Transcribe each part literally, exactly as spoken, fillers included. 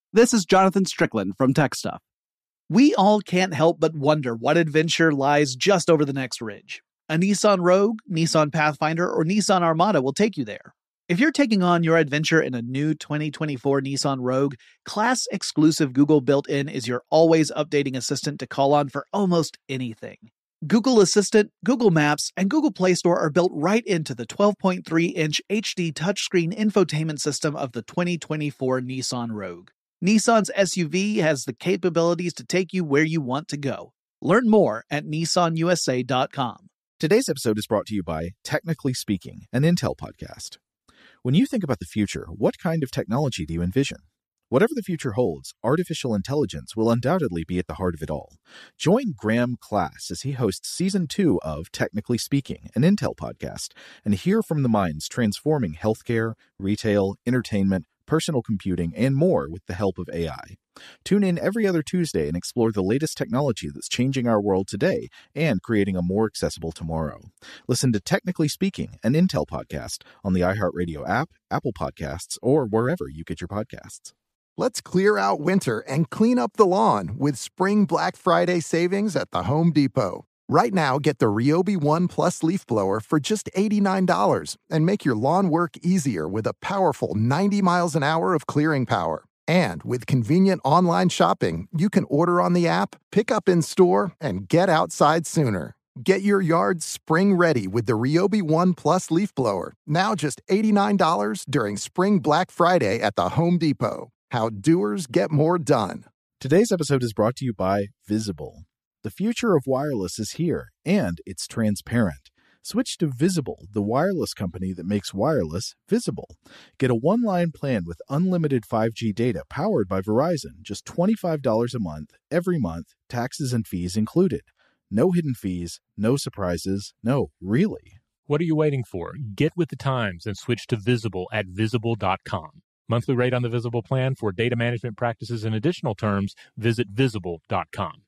This is Jonathan Strickland from Tech Stuff. We all can't help but wonder what adventure lies just over the next ridge. A Nissan Rogue, Nissan Pathfinder, or Nissan Armada will take you there. If you're taking on your adventure in a new twenty twenty-four Nissan Rogue, class-exclusive Google built-in is your always updating assistant to call on for almost anything. Google Assistant, Google Maps, and Google Play Store are built right into the twelve point three inch H D touchscreen infotainment system of the twenty twenty-four Nissan Rogue. Nissan's S U V has the capabilities to take you where you want to go. Learn more at Nissan U S A dot com. Today's episode is brought to you by Technically Speaking, an Intel podcast. When you think about the future, what kind of technology do you envision? Whatever the future holds, artificial intelligence will undoubtedly be at the heart of it all. Join Graham Class as he hosts Season two of Technically Speaking, an Intel podcast, and hear from the minds transforming healthcare, retail, entertainment, personal computing, and more with the help of A I. Tune in every other Tuesday and explore the latest technology that's changing our world today and creating a more accessible tomorrow. Listen to Technically Speaking, an Intel podcast on the iHeartRadio app, Apple Podcasts, or wherever you get your podcasts. Let's clear out winter and clean up the lawn with Spring Black Friday savings at the Home Depot. Right now, get the Ryobi One Plus leaf blower for just eighty-nine dollars and make your lawn work easier with a powerful ninety miles an hour of clearing power. And with convenient online shopping, you can order on the app, pick up in store, and get outside sooner. Get your yard spring ready with the Ryobi One Plus leaf blower, now just eighty-nine dollars during Spring Black Friday at the Home Depot. How doers get more done. Today's episode is brought to you by Visible. The future of wireless is here, and it's transparent. Switch to Visible, the wireless company that makes wireless visible. Get a one-line plan with unlimited five G data powered by Verizon, just twenty-five dollars a month, every month, taxes and fees included. No hidden fees, no surprises, no, really. What are you waiting for? Get with the times and switch to Visible at visible dot com. Monthly rate on the Visible plan for data management practices and additional terms, visit visible dot com.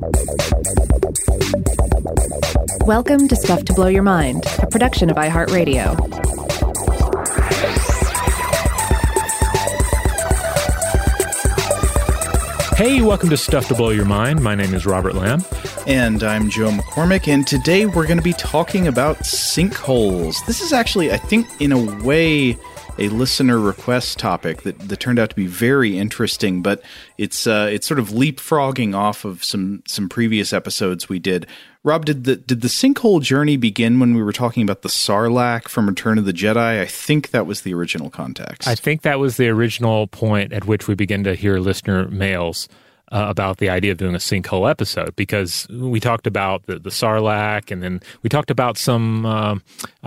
Welcome to Stuff to Blow Your Mind, a production of iHeartRadio. Hey, welcome to Stuff to Blow Your Mind. My name is Robert Lamb. And I'm Joe McCormick, and today we're going to be talking about sinkholes. This is actually, I think, in a way, a listener request topic that, that turned out to be very interesting, but it's uh, it's sort of leapfrogging off of some some previous episodes we did. Rob, did the did the sinkhole journey begin when we were talking about the Sarlacc from Return of the Jedi? I think that was the original context. I think that was the original point at which we began to hear listener mails Uh, about the idea of doing a sinkhole episode, because we talked about the, the Sarlacc, and then we talked about some uh,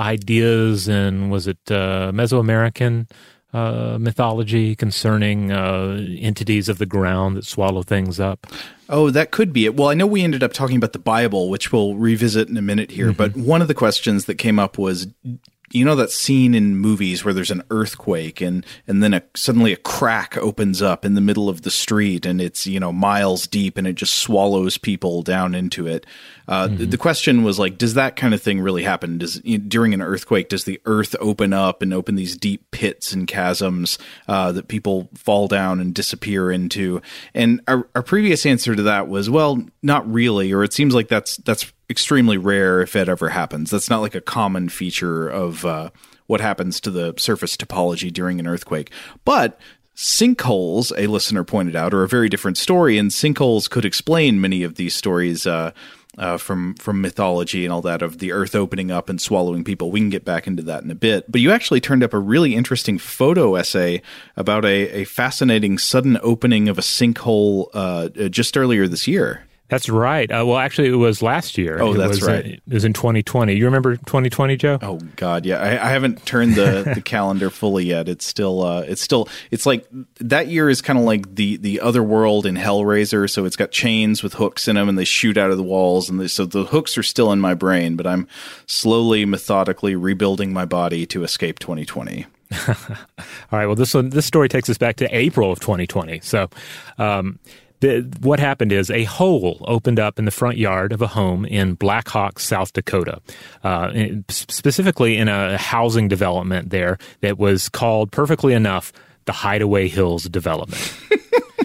ideas in, was it uh, Mesoamerican uh, mythology concerning uh, entities of the ground that swallow things up? Oh, that could be it. Well, I know we ended up talking about the Bible, which we'll revisit in a minute here, mm-hmm. but one of the questions that came up was, you know that scene in movies where there's an earthquake and, and then a, suddenly a crack opens up in the middle of the street and it's, you know, miles deep and it just swallows people down into it. Uh, mm-hmm. The question was like, does that kind of thing really happen? Does during an earthquake, does the earth open up and open these deep pits and chasms uh, that people fall down and disappear into? And our, our previous answer to that was, well, not really, or it seems like that's that's extremely rare if it ever happens. That's not like a common feature of uh, what happens to the surface topology during an earthquake. But sinkholes, a listener pointed out, are a very different story, and sinkholes could explain many of these stories uh, uh, from from mythology and all that, of the earth opening up and swallowing people. We can get back into that in a bit. But you actually turned up a really interesting photo essay about a, a fascinating sudden opening of a sinkhole uh, just earlier this year. That's right. Uh, well, actually, it was last year. Oh, it that's was, right. Uh, it was in twenty twenty. You remember twenty twenty, Joe? Oh God, yeah. I, I haven't turned the, the calendar fully yet. It's still, uh, it's still, it's like that year is kind of like the the other world in Hellraiser. So it's got chains with hooks in them, and they shoot out of the walls, and they, so the hooks are still in my brain. But I'm slowly, methodically rebuilding my body to escape twenty twenty. All right. Well, this one, this story takes us back to April of twenty twenty. So. Um, The, what happened is a hole opened up in the front yard of a home in Black Hawk, South Dakota, uh, in, specifically in a housing development there that was called, perfectly enough, the Hideaway Hills Development.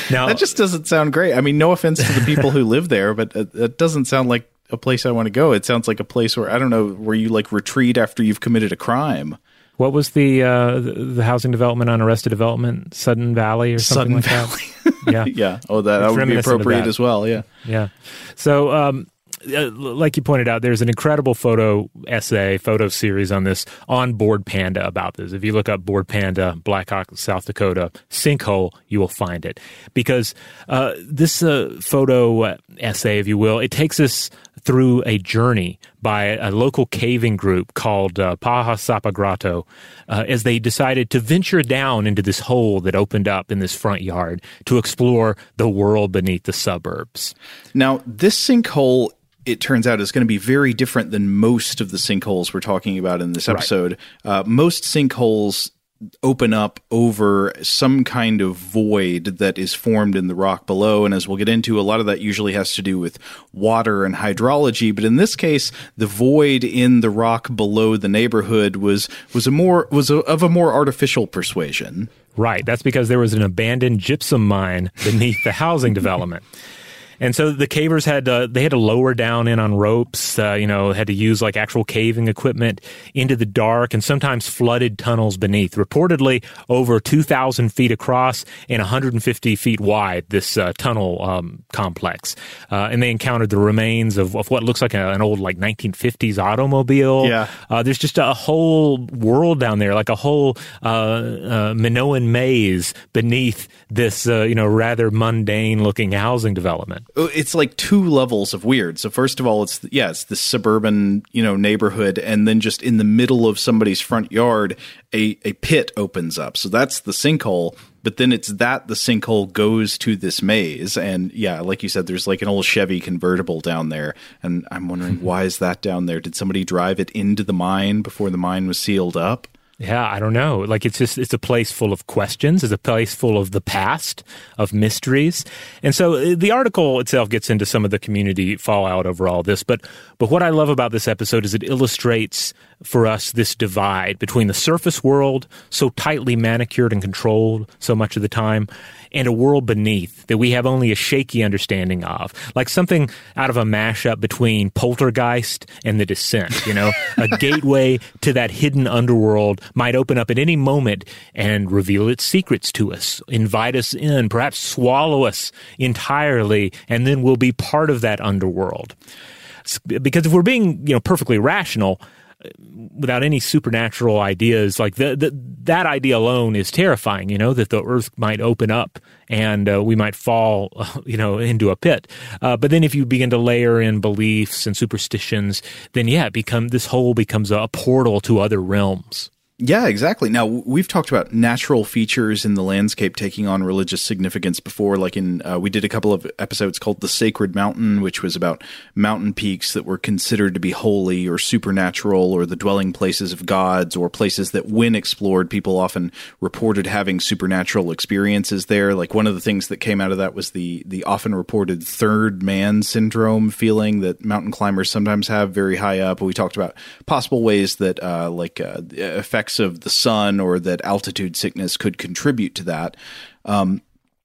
Now, that just doesn't sound great. I mean, no offense to the people who live there, but it, it doesn't sound like a place I want to go. It sounds like a place where, I don't know, where you like retreat after you've committed a crime. What was the uh, the, the housing development on Arrested Development, Sudden Valley or something Sudden like Valley. that? Yeah, yeah. Oh, that, that would be appropriate as well. Yeah, yeah. So, um, uh, like you pointed out, there's an incredible photo essay, photo series on this on Board Panda about this. If you look up Board Panda, Black Hawk, South Dakota, sinkhole, you will find it. Because uh, this uh, photo essay, if you will, it takes us through a journey by a local caving group called uh, Paha Sapa Grotto uh, as they decided to venture down into this hole that opened up in this front yard to explore the world beneath the suburbs. Now, this sinkhole, it turns out, is going to be very different than most of the sinkholes we're talking about in this episode. Right. Uh, most sinkholes open up over some kind of void that is formed in the rock below. And as we'll get into, a lot of that usually has to do with water and hydrology. But in this case, the void in the rock below the neighborhood was was a more was a, of a more artificial persuasion. Right. That's because there was an abandoned gypsum mine beneath the housing development. And so the cavers had uh, they had to lower down in on ropes, uh, you know, had to use like actual caving equipment into the dark and sometimes flooded tunnels beneath, reportedly over two thousand feet across and one hundred fifty feet wide, this uh, tunnel um, complex. Uh, and they encountered the remains of, of what looks like a, an old like nineteen fifties automobile. Yeah. Uh, there's just a whole world down there, like a whole uh, uh, Minoan maze beneath this, uh, you know, rather mundane looking housing development. It's like two levels of weird. So first of all, it's, yeah, it's this suburban, you know, neighborhood. And then just in the middle of somebody's front yard, a, a pit opens up. So that's the sinkhole. But then it's that the sinkhole goes to this maze. And yeah, like you said, there's like an old Chevy convertible down there. And I'm wondering, why is that down there? Did somebody drive it into the mine before the mine was sealed up? Yeah, I don't know. Like, it's just, it's a place full of questions. It's a place full of the past, of mysteries. And so the article itself gets into some of the community fallout over all this. But, but what I love about this episode is it illustrates for us this divide between the surface world, so tightly manicured and controlled so much of the time, and a world beneath that we have only a shaky understanding of. Like something out of a mashup between Poltergeist and The Descent, you know? A gateway to that hidden underworld might open up at any moment and reveal its secrets to us, invite us in, perhaps swallow us entirely, and then we'll be part of that underworld. Because if we're being, you know, perfectly rational, without any supernatural ideas, like the, the, that idea alone is terrifying, you know, that the earth might open up and uh, we might fall, uh, you know, into a pit. Uh, but then if you begin to layer in beliefs and superstitions, then yeah, it become, this hole becomes a portal to other realms. Yeah, exactly. Now, we've talked about natural features in the landscape taking on religious significance before. Like in, uh, we did a couple of episodes called The Sacred Mountain, which was about mountain peaks that were considered to be holy or supernatural, or the dwelling places of gods, or places that when explored, people often reported having supernatural experiences there. Like one of the things that came out of that was the, the often reported third man syndrome feeling that mountain climbers sometimes have very high up. We talked about possible ways that, uh, like, uh, effect of the sun or that altitude sickness could contribute to that. Um,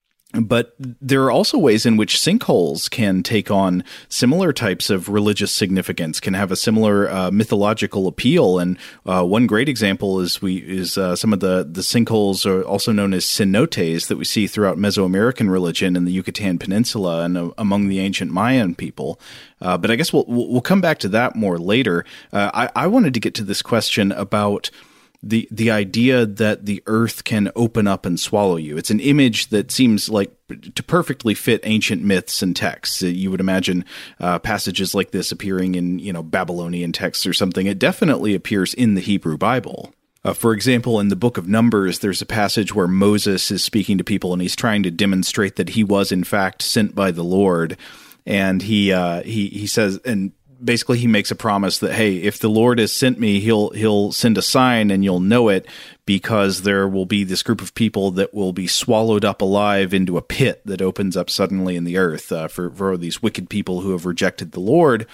but there are also ways in which sinkholes can take on similar types of religious significance, can have a similar uh, mythological appeal. And uh, one great example is we is uh, some of the, the sinkholes are also known as cenotes that we see throughout Mesoamerican religion in the Yucatan Peninsula and uh, among the ancient Mayan people. Uh, but I guess we'll we'll come back to that more later. Uh, I, I wanted to get to this question about the the idea that the earth can open up and swallow you. It's an image that seems like to perfectly fit ancient myths and texts. You would imagine uh, passages like this appearing in, you know, Babylonian texts or something. It definitely appears in the Hebrew Bible. Uh, for example, in the book of Numbers, there's a passage where Moses is speaking to people and he's trying to demonstrate that he was in fact sent by the Lord. And he uh, he he says, and basically he makes a promise that, hey, if the Lord has sent me, he'll he'll send a sign and you'll know it, because there will be this group of people that will be swallowed up alive into a pit that opens up suddenly in the earth uh, for, for these wicked people who have rejected the Lord.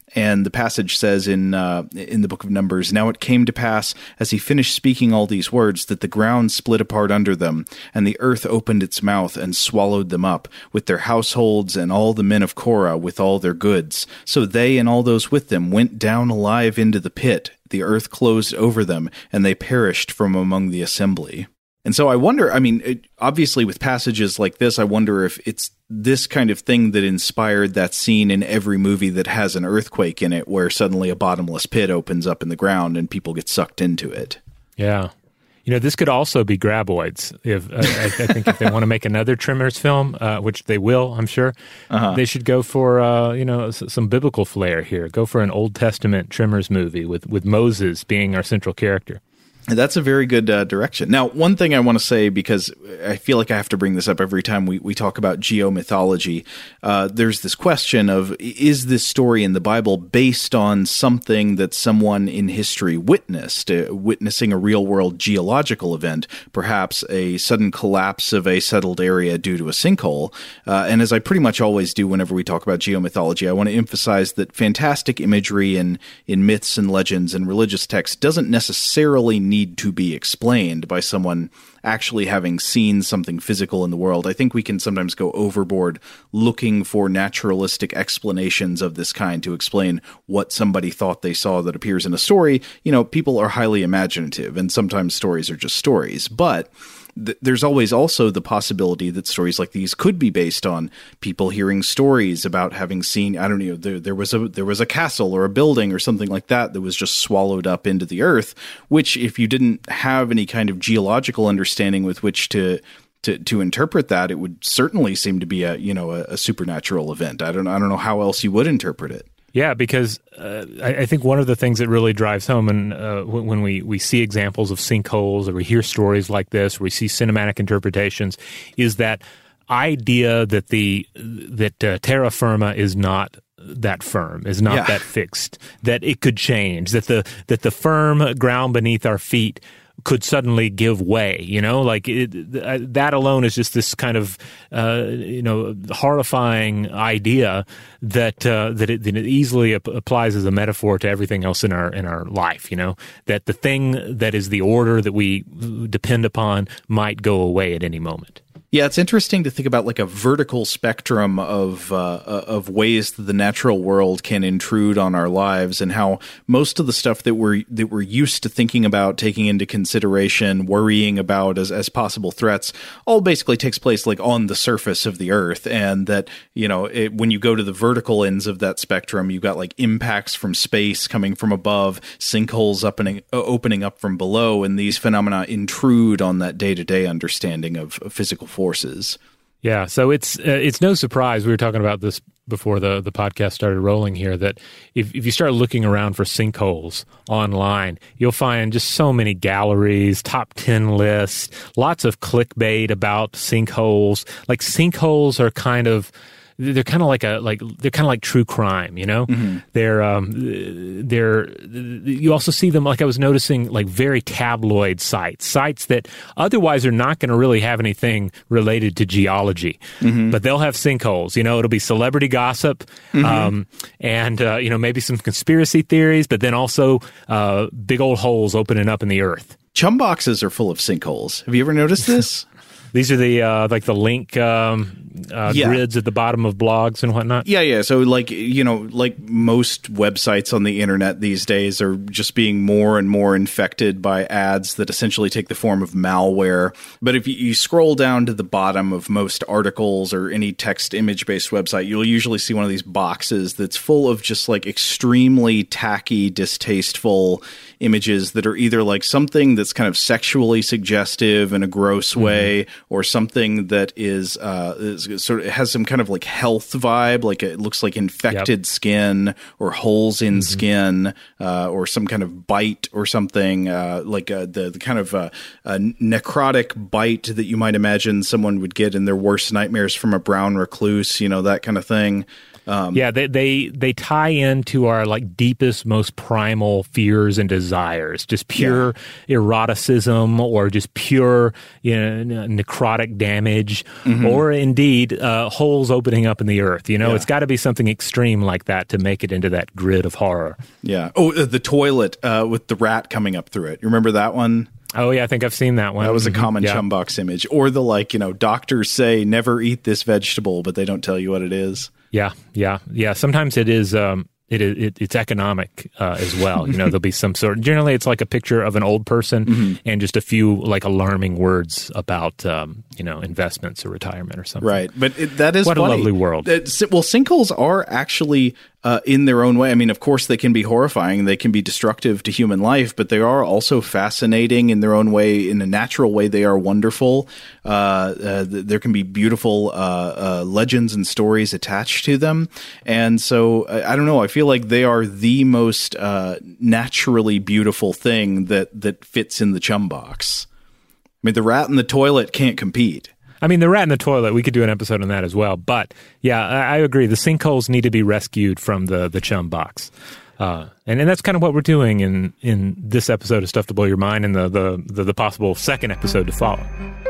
And the passage says in uh, in the book of Numbers, "Now it came to pass, as he finished speaking all these words, that the ground split apart under them, and the earth opened its mouth and swallowed them up, with their households and all the men of Korah with all their goods. So they and all those with them went down alive into the pit. The earth closed over them, and they perished from among the assembly." And so I wonder, I mean, it, obviously with passages like this, I wonder if it's this kind of thing that inspired that scene in every movie that has an earthquake in it, where suddenly a bottomless pit opens up in the ground and people get sucked into it. Yeah. You know, this could also be Graboids. If uh, I, I think if they want to make another Tremors film, uh, which they will, I'm sure, uh-huh. they should go for, uh, you know, s- some biblical flair here. Go for an Old Testament Tremors movie with, with Moses being our central character. That's a very good uh, direction. Now, one thing I want to say, because I feel like I have to bring this up every time we, we talk about geomythology, uh, there's this question of, is this story in the Bible based on something that someone in history witnessed, uh, witnessing a real-world geological event, perhaps a sudden collapse of a settled area due to a sinkhole? Uh, and as I pretty much always do whenever we talk about geomythology, I want to emphasize that fantastic imagery in, in myths and legends and religious texts doesn't necessarily need need to be explained by someone actually having seen something physical in the world. I think we can sometimes go overboard looking for naturalistic explanations of this kind to explain what somebody thought they saw that appears in a story. You know, people are highly imaginative, and sometimes stories are just stories. But th- there's always also the possibility that stories like these could be based on people hearing stories about having seen, I don't know, there, there was a there was a castle or a building or something like that that was just swallowed up into the earth, which if you didn't have any kind of geological understanding with which to to to interpret that, it would certainly seem to be a, you know, a, a supernatural event. I don't I don't know how else you would interpret it. Yeah, because uh, I, I think one of the things that really drives home, and uh, when, when we, we see examples of sinkholes or we hear stories like this, or we see cinematic interpretations, is that idea that the that uh, terra firma is not that firm, is not yeah. that fixed, that it could change, that the that the firm ground beneath our feet could suddenly give way, you know, like it, uh, that alone is just this kind of, uh, you know, horrifying idea that uh, that, it, that it easily ap- applies as a metaphor to everything else in our in our life. You know, that the thing that is the order that we depend upon might go away at any moment. Yeah, it's interesting to think about like a vertical spectrum of uh, of ways that the natural world can intrude on our lives, and how most of the stuff that we're that we're used to thinking about, taking into consideration, worrying about as as possible threats, all basically takes place like on the surface of the earth. And that, you know, it, when you go to the vertical ends of that spectrum, you've got like impacts from space coming from above, sinkholes opening opening up from below, and these phenomena intrude on that day to day understanding of, of physical forces. Yeah, so it's uh, it's no surprise, we were talking about this before the, the podcast started rolling here, that if, if you start looking around for sinkholes online, you'll find just so many galleries, top ten lists, lots of clickbait about sinkholes. Like sinkholes are kind of they're kind of like a like they're kind of like true crime, you know. Mm-hmm. They're um they're you also see them, like I was noticing, like very tabloid sites, sites that otherwise are not going to really have anything related to geology, mm-hmm. but they'll have sinkholes. You know, it'll be celebrity gossip, mm-hmm. um, and uh, you know, maybe some conspiracy theories, but then also uh, big old holes opening up in the earth. Chum boxes are full of sinkholes. Have you ever noticed this? These are the uh, like the link um, uh, yeah. grids at the bottom of blogs and whatnot. Yeah, yeah. So like, you know, like most websites on the internet these days are just being more and more infected by ads that essentially take the form of malware. But if you, you scroll down to the bottom of most articles or any text image based website, you'll usually see one of these boxes that's full of just like extremely tacky, distasteful images that are either like something that's kind of sexually suggestive in a gross mm-hmm. way, or something that is, uh, is sort of has some kind of like health vibe, like it looks like infected yep. skin or holes in mm-hmm. skin, uh, or some kind of bite or something, uh, like uh, the, the kind of uh, a necrotic bite that you might imagine someone would get in their worst nightmares from a brown recluse, you know, that kind of thing. Um, yeah, they, they they tie into our like deepest, most primal fears and desires, just pure yeah. eroticism, or just pure you know, necrotic damage, mm-hmm. or indeed uh, holes opening up in the earth. You know, yeah. it's got to be something extreme like that to make it into that grid of horror. Yeah. Oh, the toilet uh, with the rat coming up through it. You remember that one? Oh, yeah, I think I've seen that one. That was a mm-hmm. common yeah. Chumbox image. Or the, like, you know, doctors say never eat this vegetable, but they don't tell you what it is. Yeah, yeah, yeah. Sometimes it is, um, it, it it's economic uh, as well. You know, there'll be some sort. Generally, it's like a picture of an old person mm-hmm. and just a few like alarming words about, um, you know, investments or retirement or something. Right, but it, that is what funny. a lovely world. It, well, sinkholes are actually. Uh, in their own way. I mean, of course, they can be horrifying. They can be destructive to human life, but they are also fascinating in their own way. In a natural way, they are wonderful. Uh, uh, there can be beautiful uh, uh, legends and stories attached to them. And so, I, I don't know, I feel like they are the most uh, naturally beautiful thing that, that fits in the chum box. I mean, the rat in the toilet can't compete. I mean, the rat in the toilet, we could do an episode on that as well. But, yeah, I, I agree. The sinkholes need to be rescued from the, the chum box. Uh, and, and that's kind of what we're doing in, in this episode of Stuff to Blow Your Mind and the, the, the, the possible second episode to follow.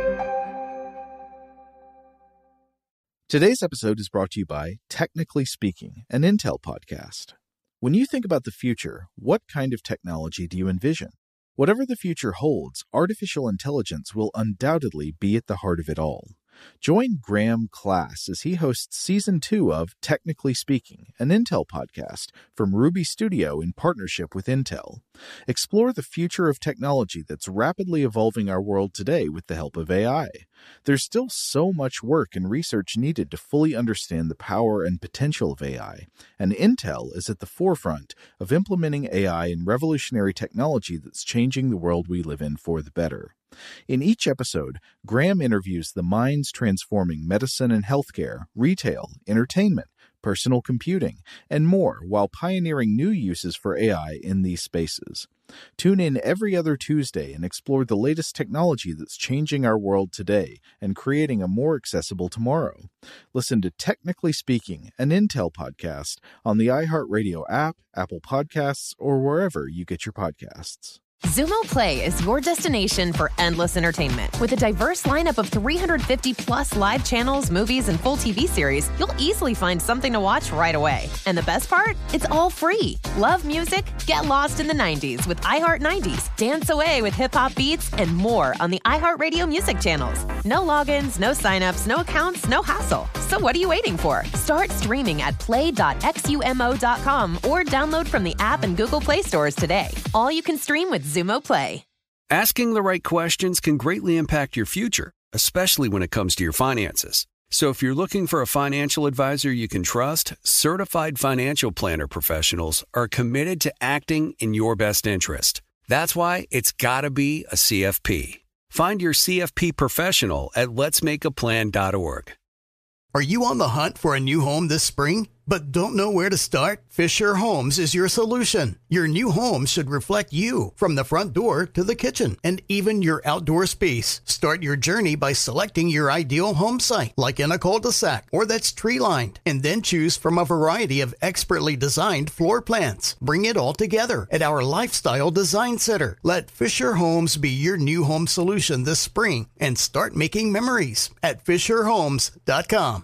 Today's episode is brought to you by Technically Speaking, an Intel podcast. When you think about the future, what kind of technology do you envision? Whatever the future holds, artificial intelligence will undoubtedly be at the heart of it all. Join Graham Class as he hosts Season two of Technically Speaking, an Intel podcast from Ruby Studio in partnership with Intel. Explore the future of technology that's rapidly evolving our world today with the help of A I. There's still so much work and research needed to fully understand the power and potential of A I, and Intel is at the forefront of implementing A I in revolutionary technology that's changing the world we live in for the better. In each episode, Graham interviews the minds transforming medicine and healthcare, retail, entertainment, personal computing, and more while pioneering new uses for A I in these spaces. Tune in every other Tuesday and explore the latest technology that's changing our world today and creating a more accessible tomorrow. Listen to Technically Speaking, an Intel podcast on the iHeartRadio app, Apple Podcasts, or wherever you get your podcasts. Xumo Play is your destination for endless entertainment. With a diverse lineup of three hundred fifty plus live channels, movies, and full T V series, you'll easily find something to watch right away. And the best part? It's all free. Love music? Get lost in the nineties with iHeart nineties. Dance away with hip-hop beats and more on the iHeartRadio music channels. No logins, no signups, no accounts, no hassle. So what are you waiting for? Start streaming at play dot xumo dot com or download from the app and Google Play stores today. All you can stream with Xumo Play. Asking the right questions can greatly impact your future, especially when it comes to your finances. So if you're looking for a financial advisor you can trust, certified financial planner professionals are committed to acting in your best interest. That's why it's got to be a C F P. Find your C F P professional at lets make a plan dot org. Are you on the hunt for a new home this spring, but don't know where to start? Fisher Homes is your solution. Your new home should reflect you, from the front door to the kitchen, and even your outdoor space. Start your journey by selecting your ideal home site, like in a cul-de-sac or that's tree-lined, and then choose from a variety of expertly designed floor plans. Bring it all together at our Lifestyle Design Center. Let Fisher Homes be your new home solution this spring and start making memories at fisher homes dot com.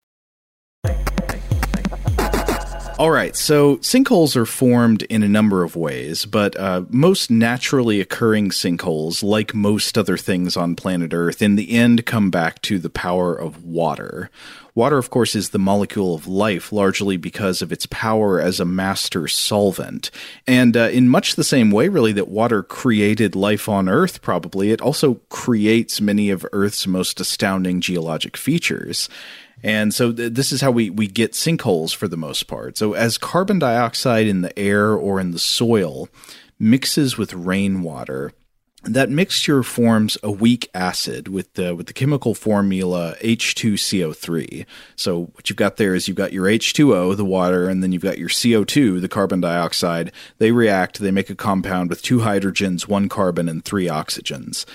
All right, so sinkholes are formed in a number of ways, but uh, most naturally occurring sinkholes, like most other things on planet Earth, in the end come back to the power of water. Water, of course, is the molecule of life, largely because of its power as a master solvent. And uh, in much the same way, really, that water created life on Earth, probably, it also creates many of Earth's most astounding geologic features. And so th- this is how we, we get sinkholes for the most part. So as carbon dioxide in the air or in the soil mixes with rainwater, that mixture forms a weak acid with the with the chemical formula H two C O three. So what you've got there is you've got your H two O, the water, and then you've got your C O two, the carbon dioxide. They react, they make a compound with two hydrogens, one carbon, and three oxygens.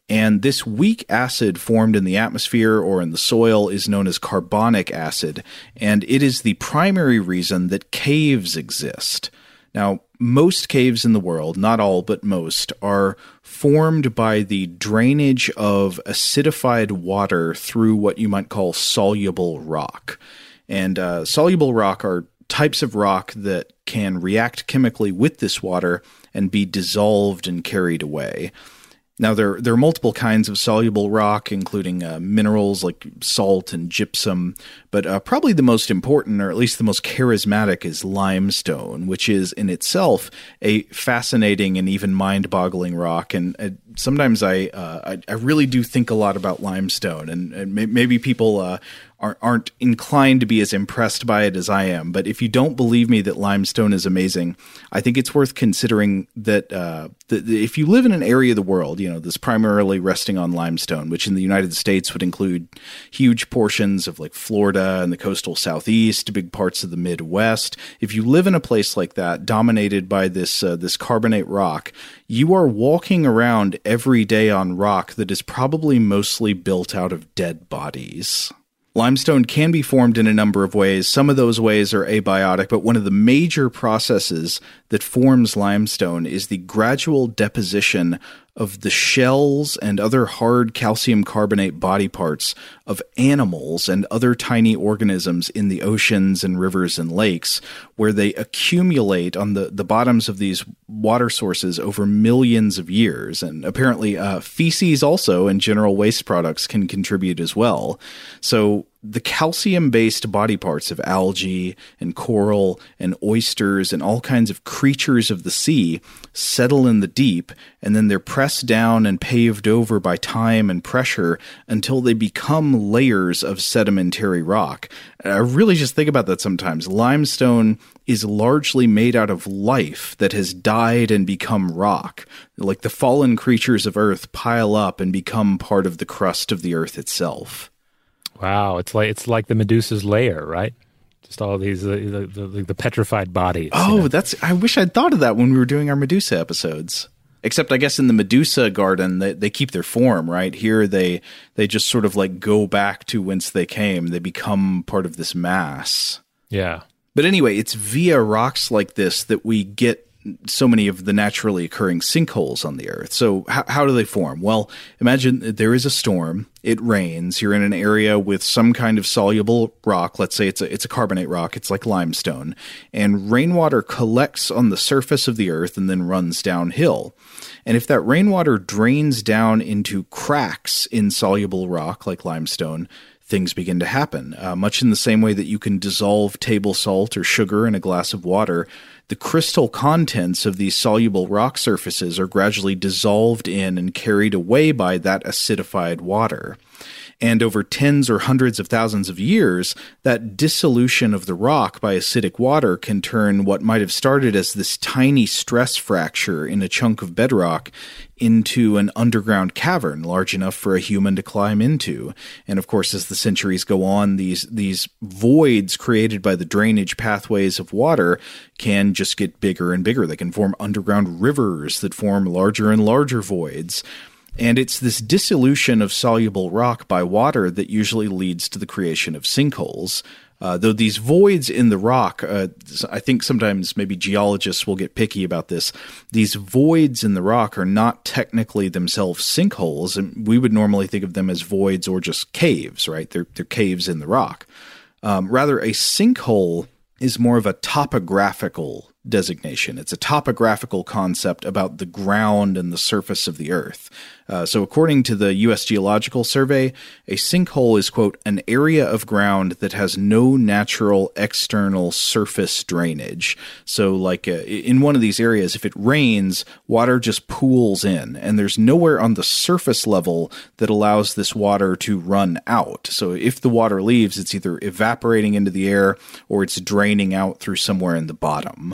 And this weak acid formed in the atmosphere or in the soil is known as carbonic acid, and it is the primary reason that caves exist. Now, most caves in the world, not all but most, are formed by the drainage of acidified water through what you might call soluble rock. And uh, soluble rock are types of rock that can react chemically with this water and be dissolved and carried away. Now, there, there are multiple kinds of soluble rock, including uh, minerals like salt and gypsum, but uh, probably the most important, or at least the most charismatic, is limestone, which is in itself a fascinating and even mind-boggling rock. And uh, sometimes I, uh, I I really do think a lot about limestone, and, and may, maybe people uh, aren't, aren't inclined to be as impressed by it as I am. But if you don't believe me that limestone is amazing, I think it's worth considering that, uh, that if you live in an area of the world, you know, that's primarily resting on limestone, which in the United States would include huge portions of like Florida and the coastal Southeast, big parts of the Midwest. If you live in a place like that, dominated by this uh, this carbonate rock, you are walking around every day on rock that is probably mostly built out of dead bodies. Limestone can be formed in a number of ways. Some of those ways are abiotic, but one of the major processes that forms limestone is the gradual deposition of the shells and other hard calcium carbonate body parts of animals and other tiny organisms in the oceans and rivers and lakes, where they accumulate on the, the bottoms of these water sources over millions of years. And apparently uh, feces also and general waste products can contribute as well. So the calcium-based body parts of algae and coral and oysters and all kinds of creatures of the sea settle in the deep, and then they're pressed down and paved over by time and pressure until they become layers of sedimentary rock. I really just think about that sometimes. Limestone is largely made out of life that has died and become rock. Like the fallen creatures of Earth pile up and become part of the crust of the Earth itself. Wow, it's like it's like the Medusa's lair, right? Just all these uh, the, the, the petrified bodies. Oh, you know? that's I wish I'd thought of that when we were doing our Medusa episodes. Except I guess in the Medusa garden, they, they keep their form, right? Here they they just sort of like go back to whence they came. They become part of this mass. Yeah. But anyway, it's via rocks like this that we get so many of the naturally occurring sinkholes on the Earth. So how, how do they form? Well, imagine there is a storm. It rains. You're in an area with some kind of soluble rock. Let's say it's a, it's a carbonate rock. It's like limestone. And rainwater collects on the surface of the Earth and then runs downhill. And if that rainwater drains down into cracks in soluble rock like limestone, things begin to happen. Uh, much in the same way that you can dissolve table salt or sugar in a glass of water, the crystal contents of these soluble rock surfaces are gradually dissolved in and carried away by that acidified water. And over tens or hundreds of thousands of years, that dissolution of the rock by acidic water can turn what might have started as this tiny stress fracture in a chunk of bedrock into an underground cavern large enough for a human to climb into. And of course, as the centuries go on, these these voids created by the drainage pathways of water can just get bigger and bigger. They can form underground rivers that form larger and larger voids. And it's this dissolution of soluble rock by water that usually leads to the creation of sinkholes. Uh, though these voids in the rock, uh, I think sometimes maybe geologists will get picky about this. These voids in the rock are not technically themselves sinkholes, and we would normally think of them as voids or just caves, right? They're, they're caves in the rock. Um, rather, a sinkhole is more of a topographical designation. It's a topographical concept about the ground and the surface of the Earth. Uh, so according to the U S Geological Survey, a sinkhole is, quote, an area of ground that has no natural external surface drainage. So like uh, in one of these areas, if it rains, water just pools in, and there's nowhere on the surface level that allows this water to run out. So if the water leaves, it's either evaporating into the air or it's draining out through somewhere in the bottom.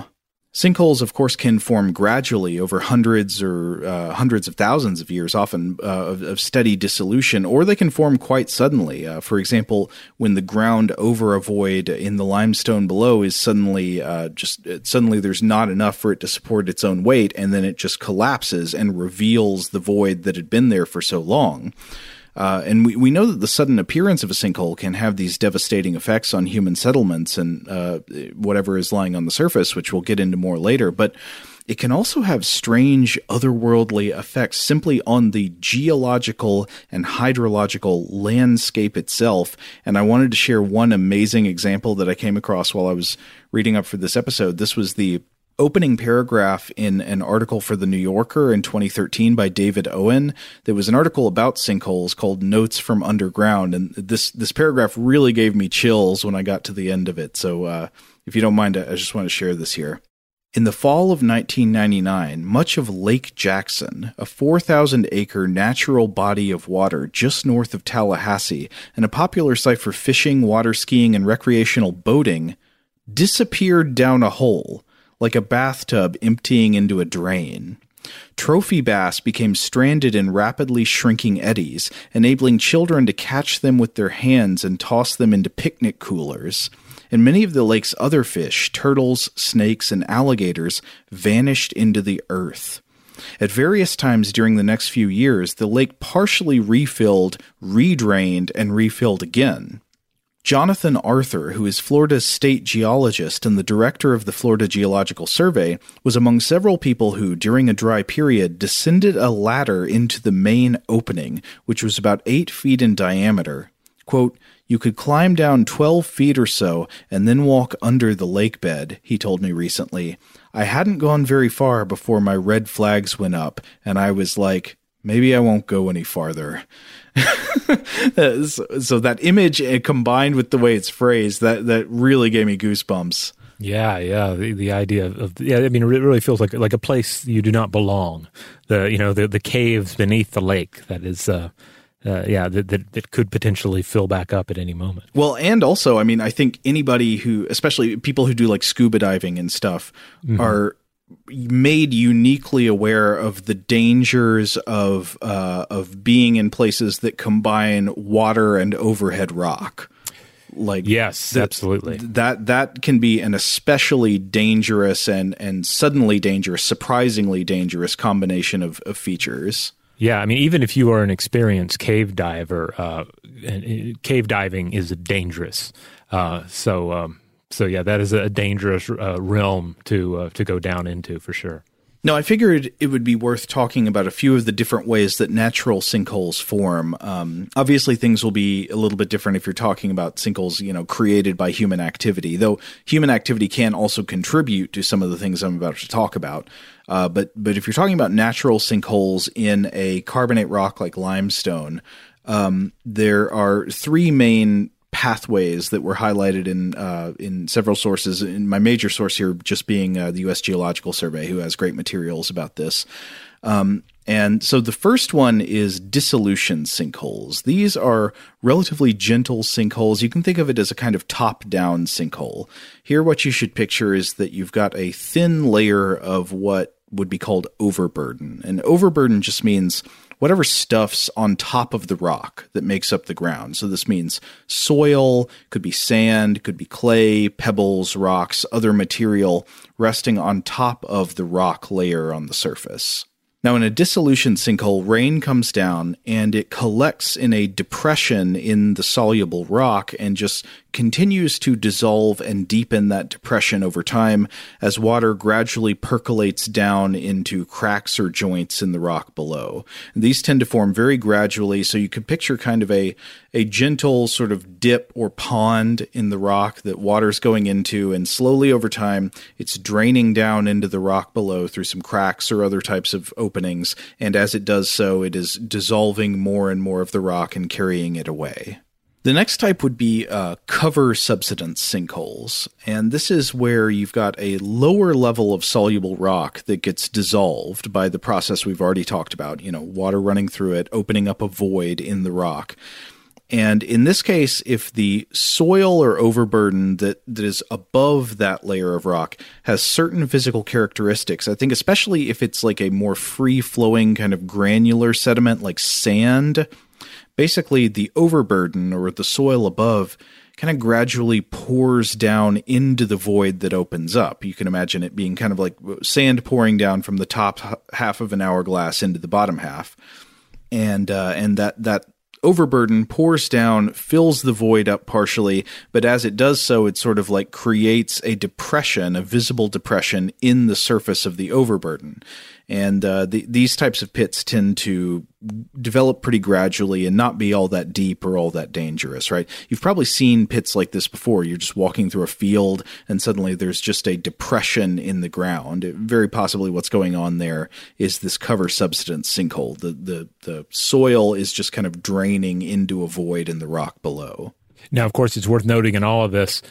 Sinkholes, of course, can form gradually over hundreds or uh, hundreds of thousands of years, often uh, of, of steady dissolution, or they can form quite suddenly. Uh, for example, when the ground over a void in the limestone below is suddenly uh, just suddenly there's not enough for it to support its own weight, and then it just collapses and reveals the void that had been there for so long. Uh, and we, we know that the sudden appearance of a sinkhole can have these devastating effects on human settlements and uh, whatever is lying on the surface, which we'll get into more later. But it can also have strange otherworldly effects simply on the geological and hydrological landscape itself. And I wanted to share one amazing example that I came across while I was reading up for this episode. This was the opening paragraph in an article for The New Yorker in twenty thirteen by David Owen. There was an article about sinkholes called Notes from Underground, and this this paragraph really gave me chills when I got to the end of it. So uh, if you don't mind, I just want to share this here. In the fall of nineteen ninety-nine, much of Lake Jackson, a four thousand acre natural body of water just north of Tallahassee and a popular site for fishing, water skiing, and recreational boating, disappeared down a hole, like a bathtub emptying into a drain. Trophy bass became stranded in rapidly shrinking eddies, enabling children to catch them with their hands and toss them into picnic coolers. And many of the lake's other fish, turtles, snakes, and alligators, vanished into the earth. At various times during the next few years, the lake partially refilled, redrained, and refilled again. Jonathan Arthur, who is Florida's state geologist and the director of the Florida Geological Survey, was among several people who, during a dry period, descended a ladder into the main opening, which was about eight feet in diameter. Quote, "You could climb down twelve feet or so and then walk under the lake bed," he told me recently. "I hadn't gone very far before my red flags went up, and I was like, maybe I won't go any farther." so, so that image uh, combined with the way it's phrased, that, that really gave me goosebumps. Yeah, yeah. The the idea of yeah, I mean, it really feels like like a place you do not belong. The you know the the caves beneath the lake that is, uh, uh, yeah, that, that that could potentially fill back up at any moment. Well, and also, I mean, I think anybody who, especially people who do like scuba diving and stuff, mm-hmm. are made uniquely aware of the dangers of uh, of being in places that combine water and overhead rock. Like yes, the, absolutely. That that can be an especially dangerous and and suddenly dangerous, surprisingly dangerous combination of, of features. Yeah, I mean, even if you are an experienced cave diver, uh, cave diving is dangerous. Uh, so. Um, So yeah, that is a dangerous uh, realm to uh, to go down into for sure. No, I figured it would be worth talking about a few of the different ways that natural sinkholes form. Um, obviously, things will be a little bit different if you're talking about sinkholes, you know, created by human activity. Though human activity can also contribute to some of the things I'm about to talk about. Uh, but but if you're talking about natural sinkholes in a carbonate rock like limestone, um, there are three main pathways that were highlighted in uh, in several sources. In my major source here just being uh, the U S Geological Survey, who has great materials about this. Um, and so the first one is dissolution sinkholes. These are relatively gentle sinkholes. You can think of it as a kind of top-down sinkhole. Here what you should picture is that you've got a thin layer of what would be called overburden. And overburden just means whatever stuff's on top of the rock that makes up the ground. So this means soil, could be sand, could be clay, pebbles, rocks, other material resting on top of the rock layer on the surface. Now, in a dissolution sinkhole, rain comes down and it collects in a depression in the soluble rock and just continues to dissolve and deepen that depression over time as water gradually percolates down into cracks or joints in the rock below. And these tend to form very gradually, so you could picture kind of a, a gentle sort of dip or pond in the rock that water's going into, and slowly over time, it's draining down into the rock below through some cracks or other types of openings, and as it does so, it is dissolving more and more of the rock and carrying it away. The next type would be uh, cover subsidence sinkholes, and this is where you've got a lower level of soluble rock that gets dissolved by the process we've already talked about, you know, water running through it, opening up a void in the rock. And in this case, if the soil or overburden that, that is above that layer of rock has certain physical characteristics, I think especially if it's like a more free-flowing kind of granular sediment like sand, basically the overburden or the soil above kind of gradually pours down into the void that opens up. You can imagine it being kind of like sand pouring down from the top half of an hourglass into the bottom half. And uh, and that that overburden pours down, fills the void up partially, but as it does so, it sort of like creates a depression, a visible depression in the surface of the overburden. And uh, the, these types of pits tend to develop pretty gradually and not be all that deep or all that dangerous, right? You've probably seen pits like this before. You're just walking through a field and suddenly there's just a depression in the ground. Very possibly what's going on there is this cover subsidence sinkhole. The, the, the soil is just kind of draining into a void in the rock below. Now, of course, it's worth noting in all of this,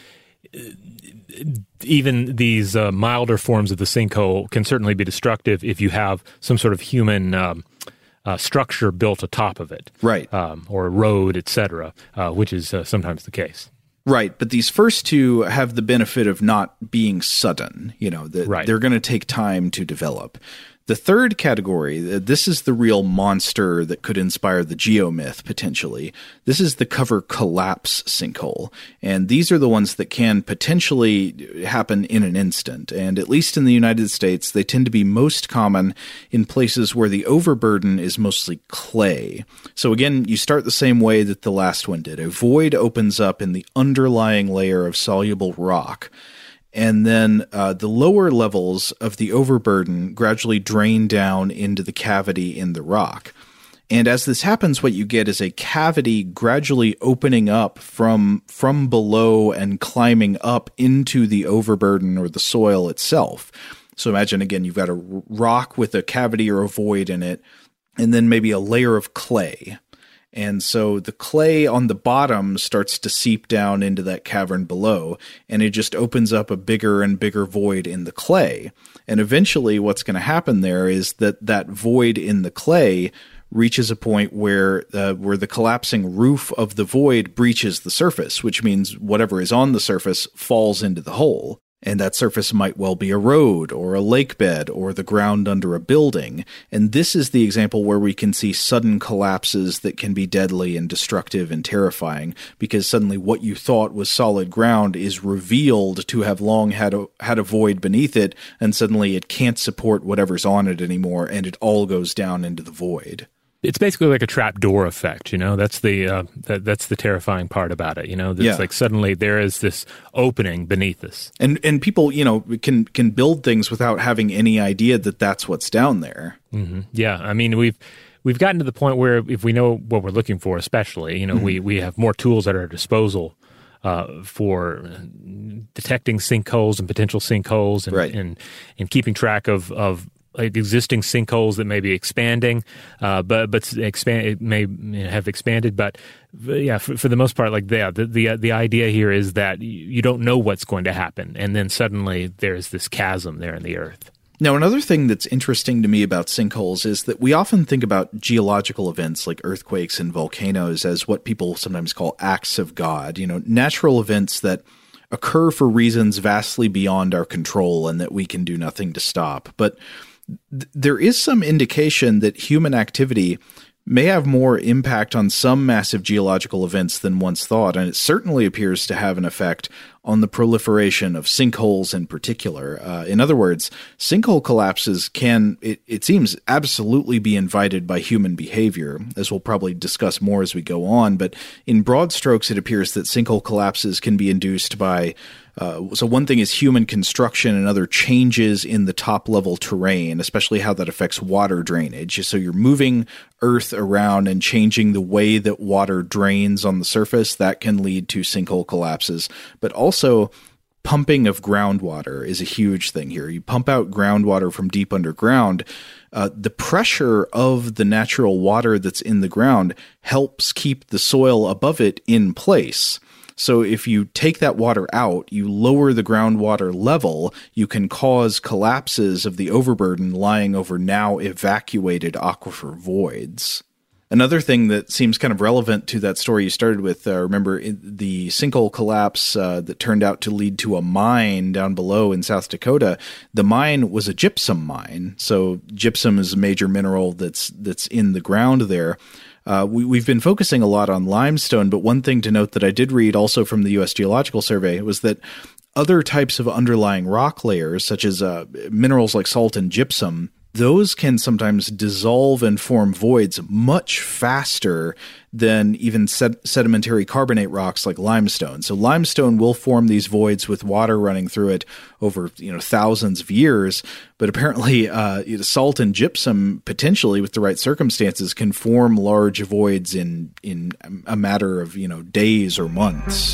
even these uh, milder forms of the sinkhole can certainly be destructive if you have some sort of human um, uh, structure built atop of it. Right. Um, or a road, et cetera, uh, which is uh, sometimes the case. Right, but these first two have the benefit of not being sudden. You know, the, right. They're going to take time to develop. The third category, this is the real monster that could inspire the geomyth, potentially. This is the cover collapse sinkhole. And these are the ones that can potentially happen in an instant. And at least in the United States, they tend to be most common in places where the overburden is mostly clay. So again, you start the same way that the last one did. A void opens up in the underlying layer of soluble rock. And then uh, the lower levels of the overburden gradually drain down into the cavity in the rock. And as this happens, what you get is a cavity gradually opening up from from below and climbing up into the overburden or the soil itself. So imagine, again, you've got a rock with a cavity or a void in it, and then maybe a layer of clay. And so the clay on the bottom starts to seep down into that cavern below, and it just opens up a bigger and bigger void in the clay. And eventually what's going to happen there is that that void in the clay reaches a point where uh, where the collapsing roof of the void breaches the surface, which means whatever is on the surface falls into the hole. And that surface might well be a road or a lake bed or the ground under a building. And this is the example where we can see sudden collapses that can be deadly and destructive and terrifying, because suddenly what you thought was solid ground is revealed to have long had a, had a void beneath it, and suddenly it can't support whatever's on it anymore, and it all goes down into the void. It's basically like a trapdoor effect, you know. That's the uh, that, that's the terrifying part about it, you know. It's yeah. like suddenly there is this opening beneath us, and and people, you know, can can build things without having any idea that that's what's down there. Mm-hmm. Yeah, I mean, we've we've gotten to the point where if we know what we're looking for, especially, you know, mm-hmm. we we have more tools at our disposal uh, for detecting sinkholes and potential sinkholes, and right. and, and keeping track of of. Like existing sinkholes that may be expanding, uh, but but expand it may have expanded. But yeah, for, for the most part, like yeah, the the the idea here is that you don't know what's going to happen, and then suddenly there's this chasm there in the earth. Now, another thing that's interesting to me about sinkholes is that we often think about geological events like earthquakes and volcanoes as what people sometimes call acts of God. You know, natural events that occur for reasons vastly beyond our control and that we can do nothing to stop. But there is some indication that human activity may have more impact on some massive geological events than once thought, and it certainly appears to have an effect on the proliferation of sinkholes in particular. Uh, in other words, sinkhole collapses can, it, it seems, absolutely be invited by human behavior, as we'll probably discuss more as we go on, but in broad strokes, it appears that sinkhole collapses can be induced by Uh, so one thing is human construction and other changes in the top-level terrain, especially how that affects water drainage. So you're moving earth around and changing the way that water drains on the surface. That can lead to sinkhole collapses. But also, pumping of groundwater is a huge thing here. You pump out groundwater from deep underground. Uh, the pressure of the natural water that's in the ground helps keep the soil above it in place. So if you take that water out, you lower the groundwater level, you can cause collapses of the overburden lying over now evacuated aquifer voids. Another thing that seems kind of relevant to that story you started with, uh, remember the sinkhole collapse uh, that turned out to lead to a mine down below in South Dakota. The mine was a gypsum mine. So gypsum is a major mineral that's that's in the ground there. Uh, we, we've been focusing a lot on limestone, but one thing to note that I did read also from the U S Geological Survey was that other types of underlying rock layers, such as uh, minerals like salt and gypsum, those can sometimes dissolve and form voids much faster than even sed- sedimentary carbonate rocks like limestone. So limestone will form these voids with water running through it over, you know, thousands of years. But apparently, uh, salt and gypsum, potentially with the right circumstances, can form large voids in in a matter of, you know, days or months.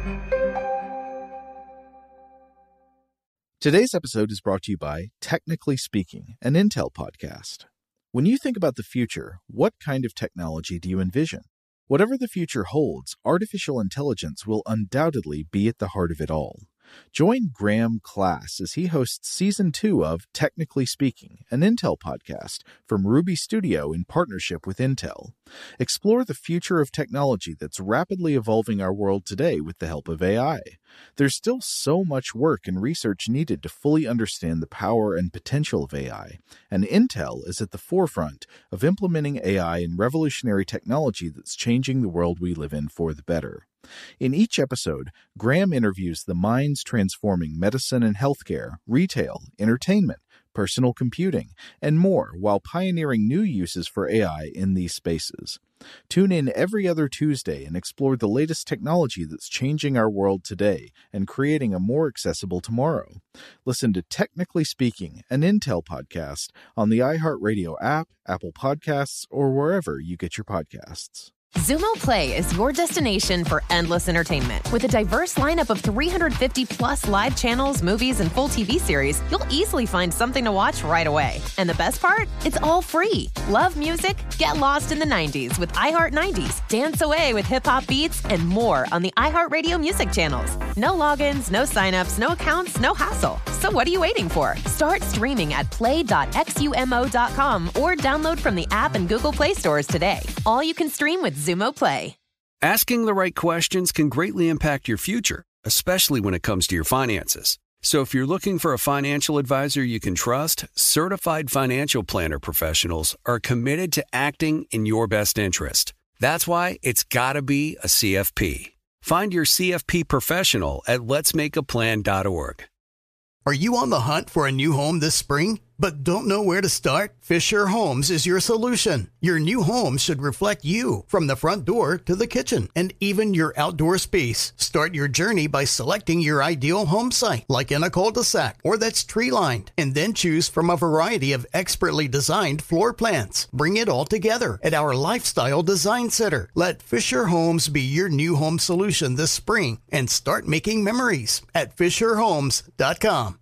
Today's episode is brought to you by Technically Speaking, an Intel podcast. When you think about the future, what kind of technology do you envision? Whatever the future holds, artificial intelligence will undoubtedly be at the heart of it all. Join Graham Class as he hosts Season two of Technically Speaking, an Intel podcast from Ruby Studio in partnership with Intel. Explore the future of technology that's rapidly evolving our world today with the help of A I. There's still so much work and research needed to fully understand the power and potential of A I, and Intel is at the forefront of implementing A I in revolutionary technology that's changing the world we live in for the better. In each episode, Graham interviews the minds transforming medicine and healthcare, retail, entertainment, personal computing, and more while pioneering new uses for A I in these spaces. Tune in every other Tuesday and explore the latest technology that's changing our world today and creating a more accessible tomorrow. Listen to Technically Speaking, an Intel podcast on the iHeartRadio app, Apple Podcasts, or wherever you get your podcasts. Xumo Play is your destination for endless entertainment. With a diverse lineup of three hundred fifty plus live channels, movies, and full T V series, you'll easily find something to watch right away. And the best part? It's all free. Love music? Get lost in the nineties with iHeart nineties. Dance away with hip-hop beats and more on the iHeartRadio music channels. No logins, no signups, no accounts, no hassle. So what are you waiting for? Start streaming at play dot xumo dot com or download from the app and Google Play stores today. All you can stream with Xumo Play. Asking the right questions can greatly impact your future, especially when it comes to your finances. So if you're looking for a financial advisor you can trust, certified financial planner professionals are committed to acting in your best interest. That's why it's got to be a C F P. Find your C F P professional at lets make a plan dot org. Are you on the hunt for a new home this spring, but don't know where to start? Fisher Homes is your solution. Your new home should reflect you, from the front door to the kitchen, and even your outdoor space. Start your journey by selecting your ideal home site, like in a cul-de-sac or that's tree-lined, and then choose from a variety of expertly designed floor plans. Bring it all together at our Lifestyle Design Center. Let Fisher Homes be your new home solution this spring and start making memories at fisher homes dot com.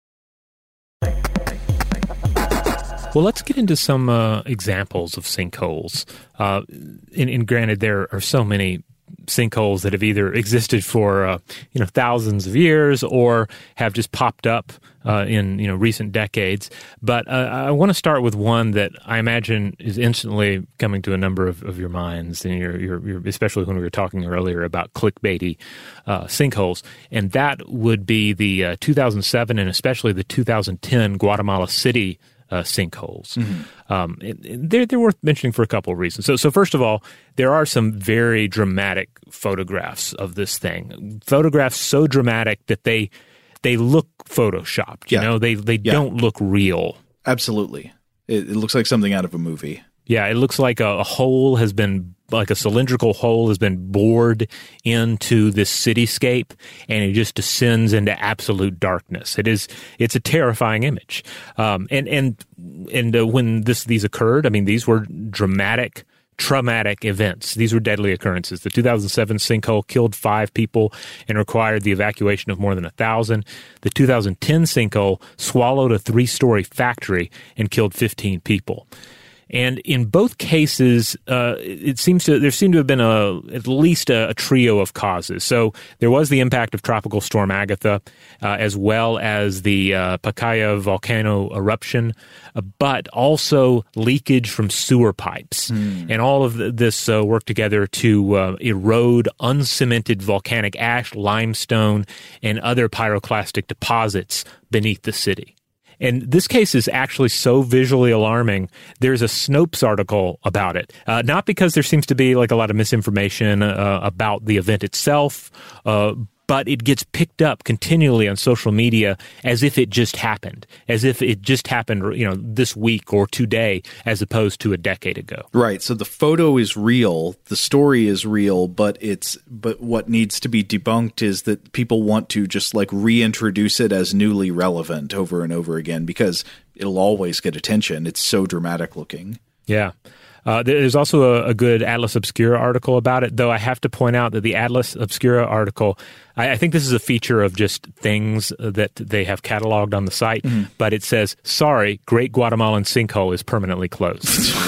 Well, let's get into some uh, examples of sinkholes. Uh, and, and granted, there are so many sinkholes that have either existed for uh, you know thousands of years or have just popped up uh, in you know recent decades. But uh, I want to start with one that I imagine is instantly coming to a number of, of your minds, and you're, you're, you're, especially when we were talking earlier about clickbaity uh, sinkholes, and that would be the uh, two thousand seven and especially the two thousand ten Guatemala City Uh, sinkholes. Mm-hmm. Um, they're, they're worth mentioning for a couple of reasons. So, so first of all, there are some very dramatic photographs of this thing. Photographs so dramatic that they they look photoshopped. You yeah. know, they they yeah. don't look real. Absolutely, it, it looks like something out of a movie. Yeah, it looks like a, a hole has been, like a cylindrical hole has been bored into this cityscape, and it just descends into absolute darkness. It is, it's a terrifying image. Um, and and and uh, when this these occurred, I mean, these were dramatic, traumatic events. These were deadly occurrences. The two thousand seven sinkhole killed five people and required the evacuation of more than a thousand. The two thousand ten sinkhole swallowed a three-story factory and killed fifteen people. And in both cases, uh, it seems to there seemed to have been a at least a, a trio of causes. So there was the impact of Tropical Storm Agatha, uh, as well as the uh, Pacaya volcano eruption, uh, but also leakage from sewer pipes. Mm. And all of the, this uh, worked together to uh, erode uncemented volcanic ash, limestone, and other pyroclastic deposits beneath the city. And this case is actually so visually alarming. There's a Snopes article about it, uh, not because there seems to be like a lot of misinformation uh, about the event itself, uh, but it gets picked up continually on social media as if it just happened, as if it just happened, you know, this week or today, as opposed to a decade ago. Right. So the photo is real, the story is real, but it's but what needs to be debunked is that people want to just like reintroduce it as newly relevant over and over again because it'll always get attention. It's so dramatic looking. Yeah. Uh, there's also a, a good Atlas Obscura article about it, though I have to point out that the Atlas Obscura article, I, I think this is a feature of just things that they have cataloged on the site, mm-hmm. but it says, sorry, Great Guatemalan Sinkhole is permanently closed,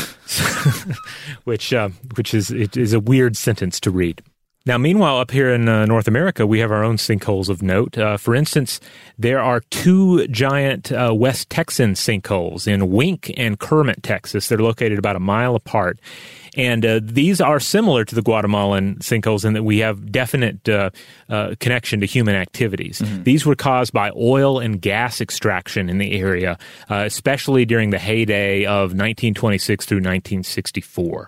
which uh, which is it is a weird sentence to read. Now, meanwhile, up here in uh, North America, we have our own sinkholes of note. Uh, for instance, there are two giant uh, West Texan sinkholes in Wink and Kermit, Texas. They're located about a mile apart. And uh, these are similar to the Guatemalan sinkholes in that we have definite uh, uh, connection to human activities. Mm-hmm. These were caused by oil and gas extraction in the area, uh, especially during the heyday of nineteen twenty-six through nineteen sixty-four.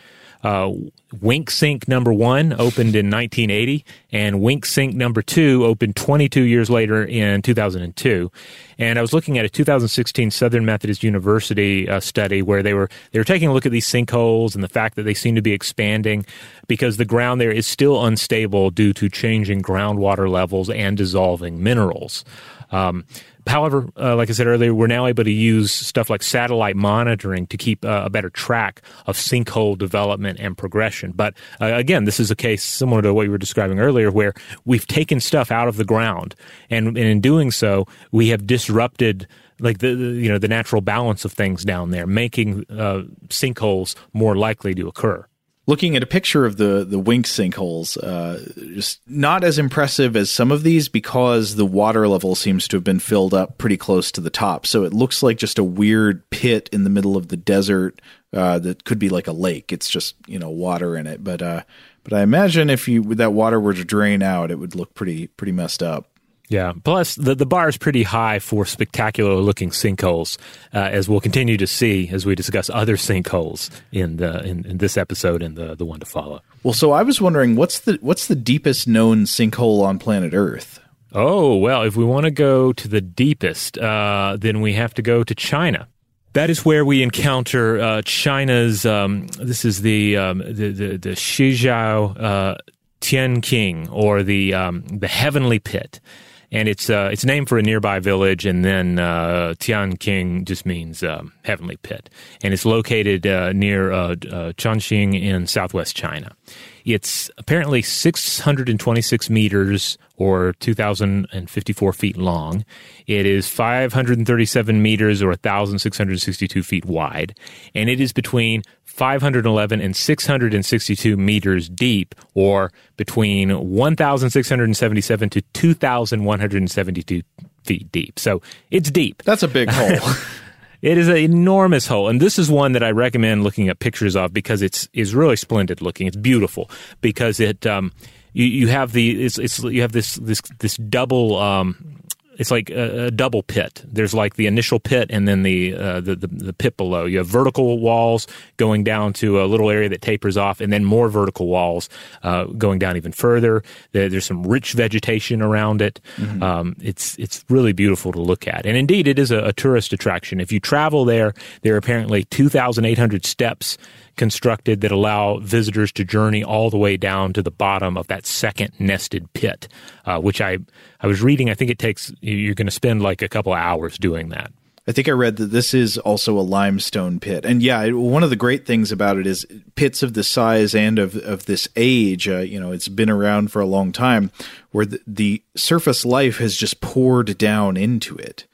Uh, Wink Sink number one opened in nineteen eighty, and Wink Sink number two opened twenty-two years later in two thousand two. And I was looking at a two thousand sixteen Southern Methodist University uh, study where they were they were taking a look at these sinkholes and the fact that they seem to be expanding because the ground there is still unstable due to changing groundwater levels and dissolving minerals. Um, However, uh, like I said earlier, we're now able to use stuff like satellite monitoring to keep uh, a better track of sinkhole development and progression. But uh, again, this is a case similar to what you were describing earlier, where we've taken stuff out of the ground, and, and in doing so, we have disrupted like the, the you know the natural balance of things down there, making uh, sinkholes more likely to occur. Looking at a picture of the, the Wink sinkholes, uh, just not as impressive as some of these because the water level seems to have been filled up pretty close to the top. So it looks like just a weird pit in the middle of the desert uh, that could be like a lake. It's just, you know, water in it. But uh, but I imagine if you that water were to drain out, it would look pretty pretty messed up. Yeah. Plus, the, the bar is pretty high for spectacular-looking sinkholes, uh, as we'll continue to see as we discuss other sinkholes in the in, in this episode and the, the one to follow. Well, so I was wondering, what's the what's the deepest known sinkhole on planet Earth? Oh, well, if we want to go to the deepest, uh, then we have to go to China. That is where we encounter uh, China's. Um, this is the um, the the, the Shijiao uh, Tianqing, or the um, the Heavenly Pit. And it's uh, it's named for a nearby village, and then uh, Tianqing just means um, heavenly pit. And it's located uh, near uh, uh, Chongqing in southwest China. It's apparently six hundred twenty-six meters, or two thousand fifty-four feet long. It is five hundred thirty-seven meters, or one thousand six hundred sixty-two feet wide. And it is between five hundred eleven and six hundred sixty-two meters deep, or between one thousand six hundred seventy-seven to two thousand one hundred seventy-two feet deep. So it's deep. That's a big hole. It is an enormous hole, and this is one that I recommend looking at pictures of because it's is really splendid looking. It's beautiful because it um, you you have the it's, it's you have this this this double. Um, It's like a, a double pit. There's like the initial pit and then the, uh, the, the the pit below. You have vertical walls going down to a little area that tapers off, and then more vertical walls uh, going down even further. There, there's some rich vegetation around it. Mm-hmm. Um, it's it's really beautiful to look at, and indeed, it is a, a tourist attraction. If you travel there, there are apparently two thousand eight hundred steps constructed that allow visitors to journey all the way down to the bottom of that second nested pit, uh, which I, I was reading. I think it takes, you're going to spend like a couple of hours doing that. I think I read that this is also a limestone pit. And yeah, it, one of the great things about it is pits of this size and of, of this age, uh, you know, it's been around for a long time, where the, the surface life has just poured down into it.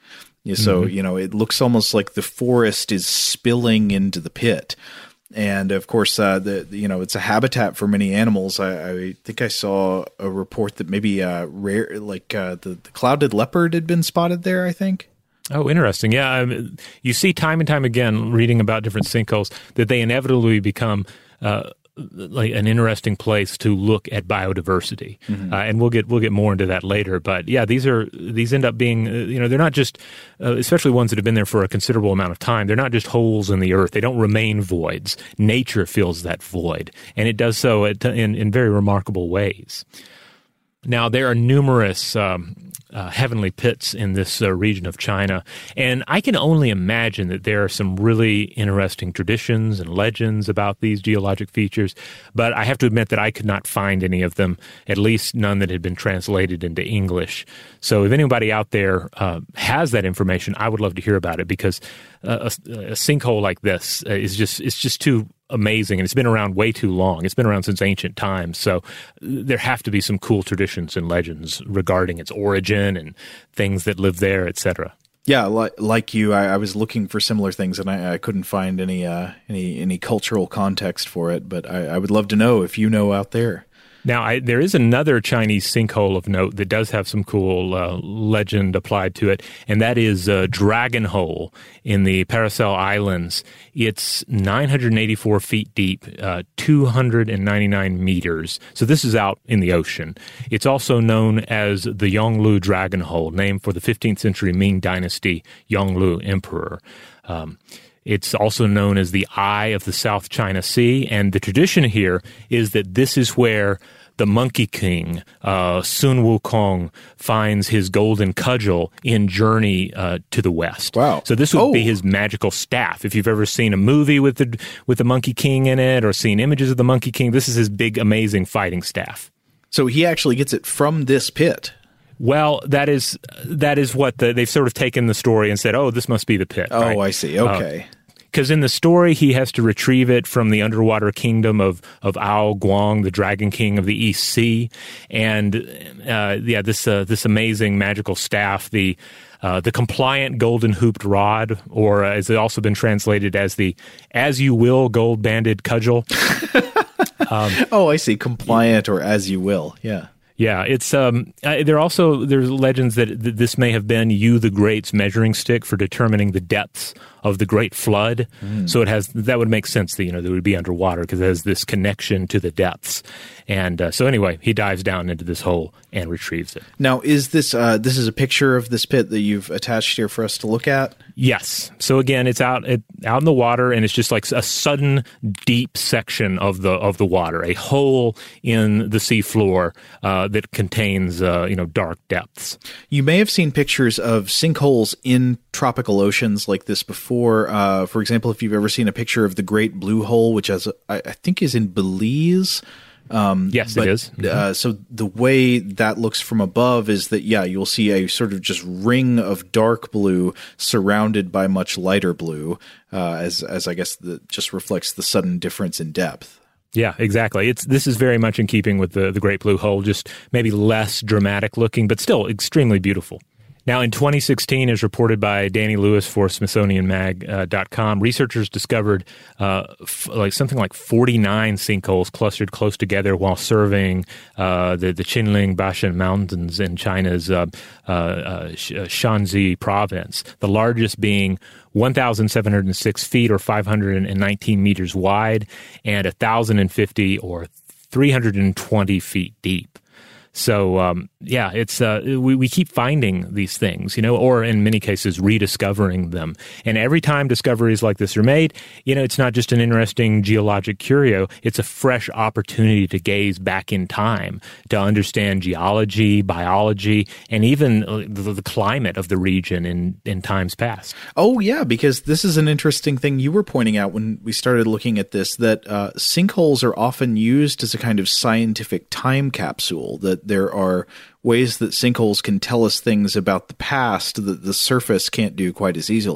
Yeah, so, Mhm. you know, it looks almost like the forest is spilling into the pit. And of course, uh, the you know, it's a habitat for many animals. I, I think I saw a report that maybe uh, rare, like uh, the, the clouded leopard had been spotted there, I think. Oh, interesting. Yeah, um, you see time and time again, reading about different sinkholes, that they inevitably become uh, like an interesting place to look at biodiversity, Mm-hmm. uh, and we'll get we'll get more into that later. But yeah, these are these end up being uh, you know they're not just uh, especially ones that have been there for a considerable amount of time. They're not just holes in the earth. They don't remain voids. Nature fills that void, and it does so at, in in very remarkable ways. Now, there are numerous um, uh, heavenly pits in this uh, region of China, and I can only imagine that there are some really interesting traditions and legends about these geologic features, but I have to admit that I could not find any of them, at least none that had been translated into English. So if anybody out there uh, has that information, I would love to hear about it, because uh, a, a sinkhole like this is just it's just too amazing, and it's been around way too long. It's been around since ancient times, so there have to be some cool traditions and legends regarding its origin and things that live there, et cetera. Yeah, like, like you, I, I was looking for similar things, and I, I couldn't find any uh, any any cultural context for it. But I, I would love to know if you know out there. Now, I, there is another Chinese sinkhole of note that does have some cool uh, legend applied to it, and that is uh, Dragon Hole in the Paracel Islands. It's nine hundred eighty-four feet deep, uh, two hundred ninety-nine meters. So this is out in the ocean. It's also known as the Yonglu Dragon Hole, named for the fifteenth century Ming Dynasty Yonglu Emperor. Um, It's also known as the Eye of the South China Sea, and the tradition here is that this is where the Monkey King, uh, Sun Wukong, finds his golden cudgel in Journey uh, to the West. Wow. So this would Oh. be his magical staff. If you've ever seen a movie with the with the Monkey King in it, or seen images of the Monkey King, this is his big, amazing fighting staff. So he actually gets it from this pit. Well, that is that is what the, they've sort of taken the story and said, oh, this must be the pit. Oh, right? I see. Okay. Because in the story, he has to retrieve it from the underwater kingdom of, of Ao Guang, the Dragon King of the East Sea. And, uh, yeah, this uh, this amazing magical staff, the uh, the compliant golden hooped rod, or uh, has it also been translated as the as you will gold banded cudgel. um, oh, I see. Compliant, or as you will. Yeah. Yeah, it's um. Uh, there are also there's legends that, that this may have been Yu the Great's measuring stick for determining the depths of the Great Flood. Mm. So it has that would make sense that you know that it would be underwater, because it has this connection to the depths. And uh, so anyway, he dives down into this hole and retrieves it. Now, is this uh, this is a picture of this pit that you've attached here for us to look at? Yes. So again, it's out it, out in the water, and it's just like a sudden deep section of the of the water, a hole in the seafloor uh, that contains uh, you know dark depths. You may have seen pictures of sinkholes in tropical oceans like this before. Uh, for example, if you've ever seen a picture of the Great Blue Hole, which has, I, I think is in Belize. Um, yes, but, it is. Mm-hmm. Uh, so the way that looks from above is that, yeah, you'll see a sort of just ring of dark blue surrounded by much lighter blue, uh, as as I guess the, just reflects the sudden difference in depth. Yeah, exactly. It's this is very much in keeping with the the Great Blue Hole, just maybe less dramatic looking, but still extremely beautiful. Now, in twenty sixteen, as reported by Danny Lewis for Smithsonian Mag dot com, researchers discovered uh, f- like something like forty-nine sinkholes clustered close together while surveying uh, the, the Qinling Bashan Mountains in China's uh, uh, uh, Shanxi province, the largest being one thousand seven hundred six feet or five hundred nineteen meters wide and one thousand fifty or three hundred twenty feet deep. So, um, yeah, it's uh, we, we keep finding these things, you know, or in many cases rediscovering them. And every time discoveries like this are made, you know, it's not just an interesting geologic curio. It's a fresh opportunity to gaze back in time to understand geology, biology, and even the, the climate of the region in, in times past. Oh, yeah, because this is an interesting thing you were pointing out when we started looking at this, that uh, sinkholes are often used as a kind of scientific time capsule, that there are ways that sinkholes can tell us things about the past that the surface can't do quite as easily.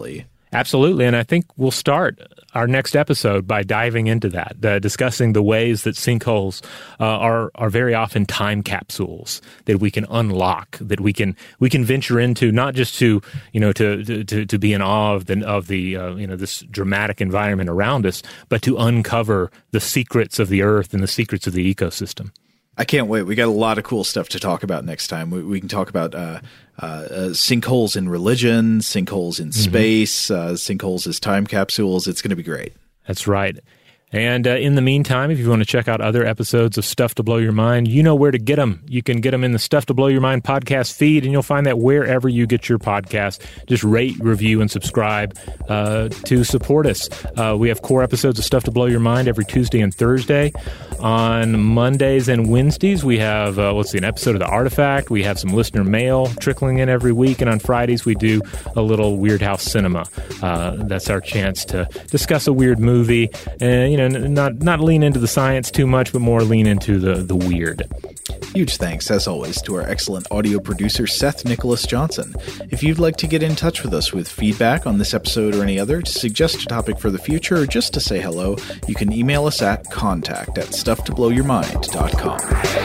Absolutely, and I think we'll start our next episode by diving into that, uh, discussing the ways that sinkholes uh, are are very often time capsules that we can unlock, that we can we can venture into, not just to you know to to to be in awe of the of the uh, you know this dramatic environment around us, but to uncover the secrets of the earth and the secrets of the ecosystem. I can't wait. We got a lot of cool stuff to talk about next time. We, we can talk about uh, uh, uh, sinkholes in religion, sinkholes in mm-hmm. space, uh, sinkholes as time capsules. It's going to be great. That's right. And uh, in the meantime, if you want to check out other episodes of Stuff to Blow Your Mind, you know where to get them. You can get them in the Stuff to Blow Your Mind podcast feed, and you'll find that wherever you get your podcast. Just rate, review, and subscribe uh, to support us. Uh, we have core episodes of Stuff to Blow Your Mind every Tuesday and Thursday. On Mondays and Wednesdays, we have, uh, let's see, an episode of The Artifact. We have some listener mail trickling in every week. And on Fridays, we do a little Weird House Cinema. Uh, that's our chance to discuss a weird movie and, you know, not not lean into the science too much, but more lean into the, the weird. Huge thanks, as always, to our excellent audio producer, Seth Nicholas Johnson. If you'd like to get in touch with us with feedback on this episode or any other, to suggest a topic for the future, or just to say hello, you can email us at contact at stuff to blow your mind dot com.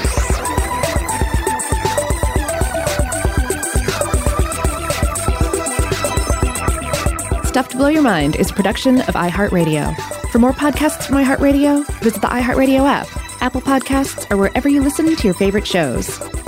Stuff to Blow Your Mind is a production of iHeartRadio. For more podcasts from iHeartRadio, visit the iHeartRadio app, Apple Podcasts, or wherever you listen to your favorite shows.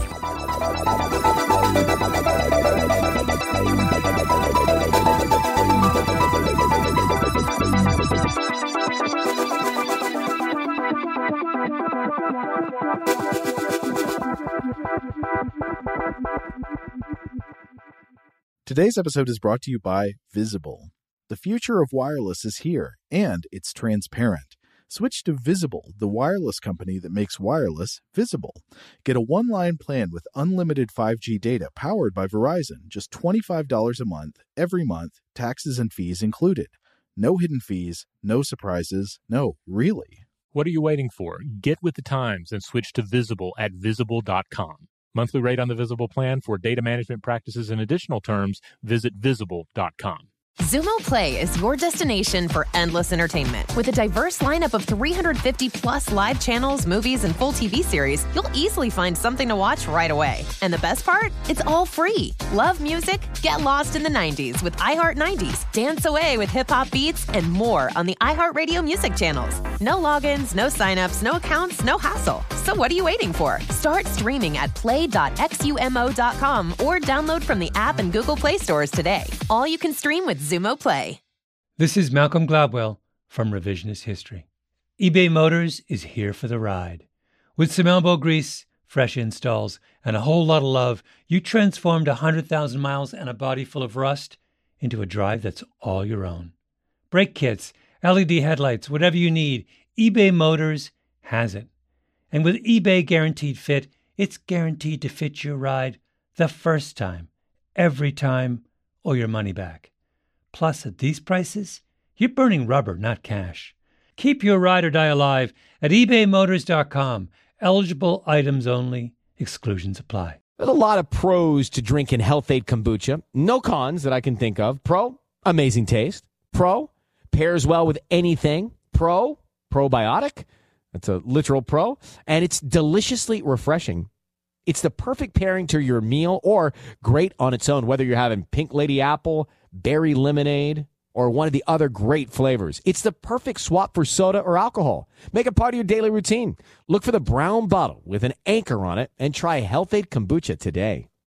Today's episode is brought to you by Visible. The future of wireless is here, and it's transparent. Switch to Visible, the wireless company that makes wireless visible. Get a one-line plan with unlimited five G data powered by Verizon, just twenty-five dollars a month, every month, taxes and fees included. No hidden fees, no surprises, no, really. What are you waiting for? Get with the times and switch to Visible at visible dot com. Monthly rate on the Visible plan for data management practices and additional terms, visit visible dot com. Xumo Play is your destination for endless entertainment. With a diverse lineup of three hundred fifty plus live channels, movies, and full T V series, you'll easily find something to watch right away. And the best part? It's all free. Love music? Get lost in the nineties with iHeart nineties. Dance away with hip-hop beats and more on the iHeartRadio music channels. No logins, no signups, no accounts, no hassle. So what are you waiting for? Start streaming at play dot xumo dot com or download from the app and Google Play stores today. All you can stream with Xumo Play. This is Malcolm Gladwell from Revisionist History. eBay Motors is here for the ride. With some elbow grease, fresh installs, and a whole lot of love, you transformed one hundred thousand miles and a body full of rust into a drive that's all your own. Brake kits, L E D headlights, whatever you need, eBay Motors has it. And with eBay Guaranteed Fit, it's guaranteed to fit your ride the first time, every time, or your money back. Plus, at these prices, you're burning rubber, not cash. Keep your ride or die alive at ebay motors dot com. Eligible items only. Exclusions apply. There's a lot of pros to drinking Health-Ade Kombucha. No cons that I can think of. Pro, amazing taste. Pro, pairs well with anything. Pro, probiotic. That's a literal pro. And it's deliciously refreshing. It's the perfect pairing to your meal or great on its own, whether you're having Pink Lady Apple, berry lemonade, or one of the other great flavors. It's the perfect swap for soda or alcohol. Make it part of your daily routine. Look for the brown bottle with an anchor on it and try Health-Ade Kombucha today.